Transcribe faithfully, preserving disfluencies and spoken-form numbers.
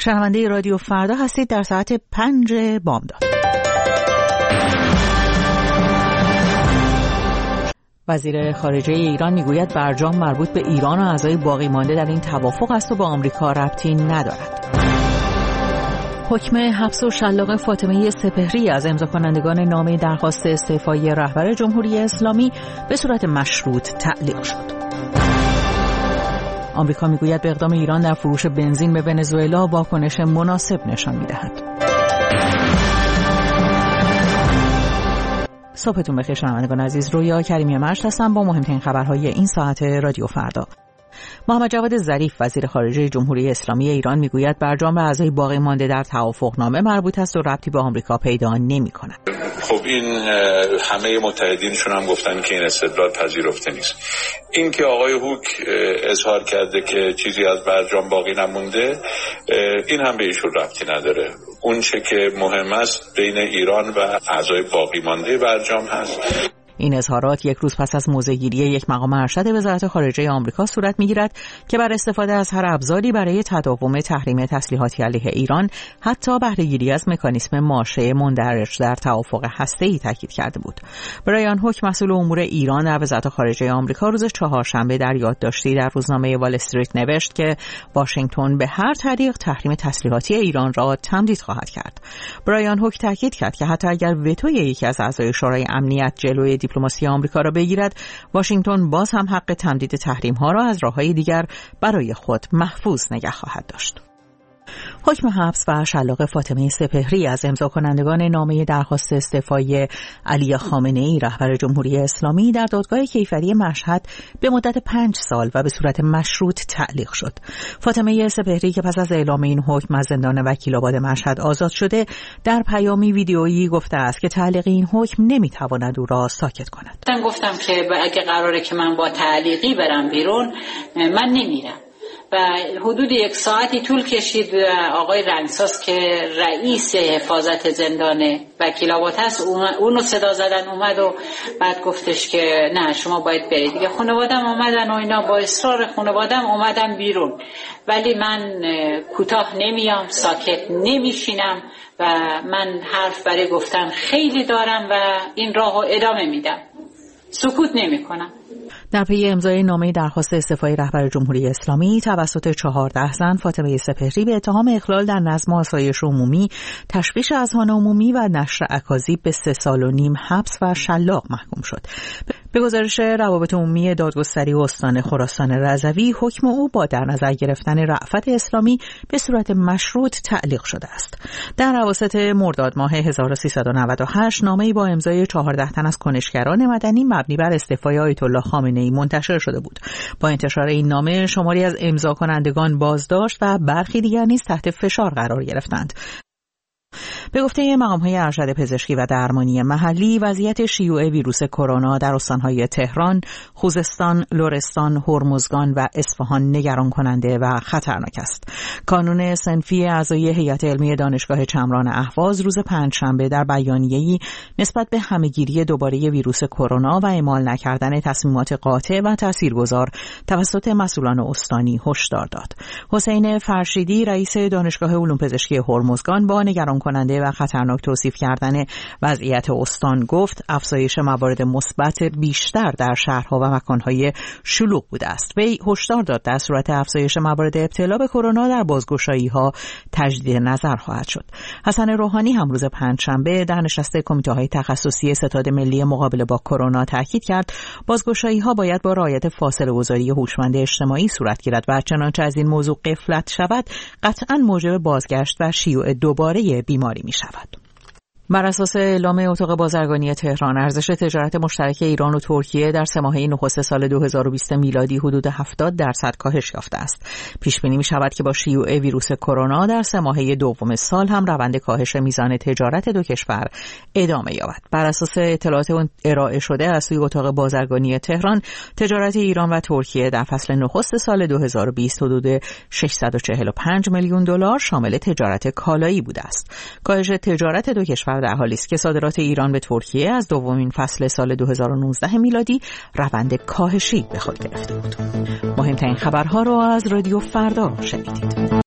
شنونده رادیو فردا هستید در ساعت پنج بامداد. وزیر خارجه ایران میگوید برجام مربوط به ایران و اعضای باقی مانده در این توافق است و با آمریکا ربطی ندارد. حکم حبس و شلاق فاطمه سپهری از امضا کنندگان نامه درخواست استعفای رهبر جمهوری اسلامی به صورت مشروط تعلیق شد. آمریکا میگوید به اقدام ایران در فروش بنزین به ونزوئلا واکنش مناسب نشان میدهد. صبحتون بخیر شنوندگان عزیز، رویا کریمی مشت هستم با مهمترین خبرهای این ساعت رادیو فردا. محمد جواد ظریف وزیر خارجه جمهوری اسلامی ایران میگوید برجام به اعضای باقی مانده در توافقنامه مربوط است و ربطی به آمریکا پیدا نمی‌کند. خب این همه متحدینشون هم گفتن که این استدلال پذیرفته نیست. این که آقای هوک اظهار کرده که چیزی از برجام باقی نمونده، این هم به ایشون ربطی نداره. اون چه که مهم است بین ایران و اعضای باقی مانده برجام هست. این اظهارات یک روز پس از موضع‌گیری یک مقام ارشد وزارت خارجه آمریکا صورت می‌گیرد که بر استفاده از هر ابزاری برای تداوم تحریم تسلیحاتی علیه ایران، حتی بهره‌گیری از مکانیسم ماشه مندرج در توافق هسته‌ای تاکید کرده بود. برایان هوک مسئول امور ایران در وزارت خارجه آمریکا روز چهارشنبه در یادداشتی در روزنامه وال استریت نوشت که واشنگتن به هر طریق تحریم تسلیحاتی ایران را تمدید خواهد کرد. برایان هوک تاکید کرد که حتی اگر وتوی یکی از اعضای شورای امنیت جلوی دیپلماسی آمریکا را بگیرد، واشنگتن باز هم حق تمدید تحریم‌ها را از راه‌های دیگر برای خود محفوظ نگه خواهد داشت. حکم حبس و شلاق فاطمه سپهری از امضا کنندگان نامه درخواست استعفای علی خامنه‌ای رهبر جمهوری اسلامی در دادگاه کیفری مشهد به مدت پنج سال و به صورت مشروط تعلیق شد. فاطمه سپهری که پس از اعلام این حکم از زندان وکیل‌آباد مشهد آزاد شده، در پیامی ویدیویی گفته است که تعلیق این حکم نمی‌تواند او را ساکت کند. من گفتم که اگه قراره که من با تعلیقی برم بیرون، من نمیرم. و حدود یک ساعتی طول کشید آقای رنگساز که رئیس حفاظت زندان وکیل‌آباد هست اونو صدا زدن اومد و بعد گفتش که نه شما باید برید دیگه. خانوادم اومدن و اینا با اصرار خانوادم اومدن بیرون، ولی من کوتاه نمیام، ساکت نمیشینم و من حرف برای گفتن خیلی دارم و این راهو ادامه میدم، سکوت نمیکنم. در پی امضای نامه درخواست استعفای رهبر جمهوری اسلامی توسط چهارده زن، فاطمه سپهری به اتهام اخلال در نظم و آسایش عمومی، تشویش اذهان عمومی و نشر اکاذیب به سه سال و نیم حبس و شلاق محکوم شد. به گزارش روابط عمومی دادگستری استان خراسان رضوی، حکم او با در نظر گرفتن رأفت اسلامی به صورت مشروط تعلیق شده است. در اواسط مرداد ماه هزار و سیصد و نود و هشت نامه‌ای با امضای چهارده تن از کنشگران مدنی مبنی بر استعفای آیت الله خامنه‌ای منتشر شده بود. با انتشار این نامه شماری از امضا کنندگان بازداشت و برخی دیگر نیز تحت فشار قرار گرفتند. به گفته مقام‌های ارشد پزشکی و درمانی محلی، وضعیت شیوع ویروس کرونا در استان‌های تهران، خوزستان، لرستان، هرمزگان و اصفهان نگران کننده و خطرناک است. کانون صنفی اعضای هیئت علمی دانشگاه چمران اهواز روز پنجشنبه در بیانیه‌ای نسبت به همه‌گیری دوباره ویروس کرونا و اعمال نکردن تصمیمات قاطع و تاثیرگذار توسط مسئولان استانی هشدار داد. حسین فرشیدی رئیس دانشگاه علوم پزشکی هرمزگان با نگران کننده و خطرناک توصیف کردن وضعیت استان گفت افزایش موارد مثبت بیشتر در شهرها و مکانهای شلوغ بوده است. وی هشدار داد در صورت افزایش موارد ابتلا به کرونا در بازگشایی‌ها تجدید نظر خواهد شد. حسن روحانی هم روز پنجشنبه در نشست کمیته‌های تخصصی ستاد ملی مقابله با کرونا تاکید کرد بازگشایی‌ها باید با رعایت فاصله گذاری هوشمند اجتماعی صورت گیرد و چنانچه از این موضوع غفلت شود قطعاً موجب بازگشت و شیوع دوباره بیماری می شود. بر اساس اعلام اتاق بازرگانی تهران، ارزش تجارت مشترک ایران و ترکیه در سه ماهه نخست سال دو هزار و بیست میلادی حدود هفتاد درصد کاهش یافته است. پیش بینی می شود که با شیوع ویروس کرونا در سه ماهه دوم سال هم روند کاهش میزان تجارت دو کشور ادامه یابد. بر اساس اطلاعات ارائه شده از سوی اتاق بازرگانی تهران، تجارت ایران و ترکیه در فصل نخست سال دو هزار و بیست حدود ششصد و چهل و پنج میلیون دلار شامل تجارت کالایی بوده است. کاهش تجارت دو کشور در حالی است که صادرات ایران به ترکیه از دومین فصل سال دو هزار و نوزده میلادی روند کاهشی به خود گرفته بود. مهمترین خبرها را از رادیو فردا شنیدید.